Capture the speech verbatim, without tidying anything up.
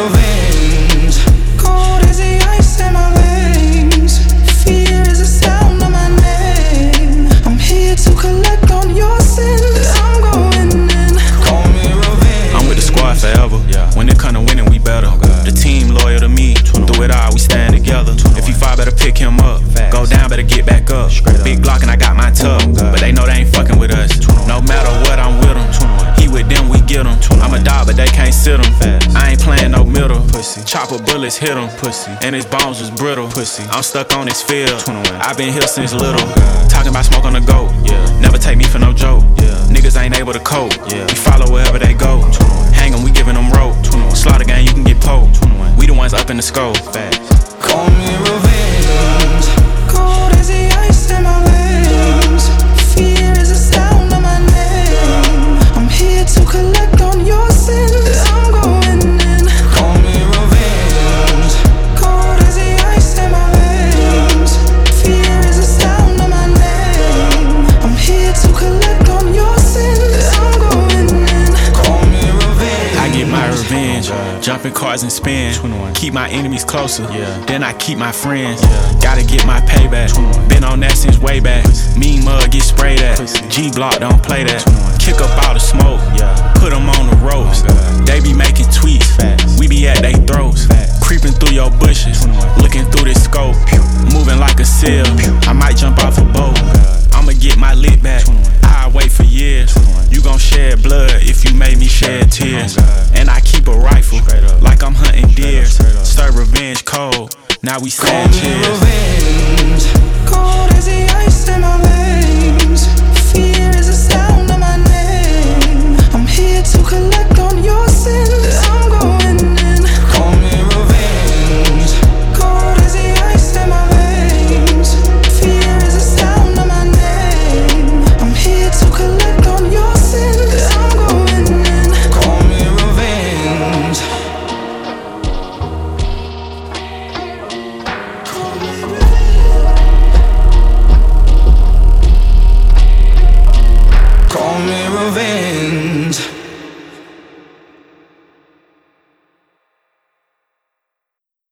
revenge. Cold as the ice in my veins. Fear is the sound of my name. I'm here to collect on your sins. I'm going in. Call me revenge. I'm with the squad forever. Yeah. When it come to winning, we better. Oh, the team loyal to me. Through it all, we stand together. If you fall, better pick him up. Fast. Go down, better get back up. Big Glock and I got my tub. Oh, but they know they ain't fucking with us. No matter what, I'm with them. He with them, we get them. I'm a dog, but they can't sit him. I ain't playing no middle. Pussy. Chopper bullets hit him. Pussy. And his bones was brittle. Pussy. I'm stuck on this field. I've been here since little. Oh, talking about smoke on the go. Yeah. Never take me for no joke. Yeah. Niggas ain't able to cope. Yeah. We follow wherever they go. Hang them, we giving them rope. Slaughter gang, you can get poked. We the ones up in the scope. Fast. Call me revenge. Cold as the ice in my veins. Fear is the sound of my name. I'm here to collect on your sins. I'm going in. Call me revenge. Cold as the ice in my veins. Fear is the sound of my name. I'm here to collect on your sins. I'm going in. Call me revenge. I get my revenge. Jump in cars and spin. Keep my enemies closer. Then I keep my friends. Gotta get my payback. Been on that since way back. Mean mug get sprayed at. G Block don't play that. Kick up all the smoke. Put them on the ropes. They be making tweets. We be at they throats. Creeping through your bushes. Looking through this scope. Moving like a seal. I might jump off a boat. I'ma get my lit back. I wait for years. You gon' shed blood if you made me shed tears. And I keep a rifle like I'm hunting deer. Serve revenge cold. Now we stand cheers.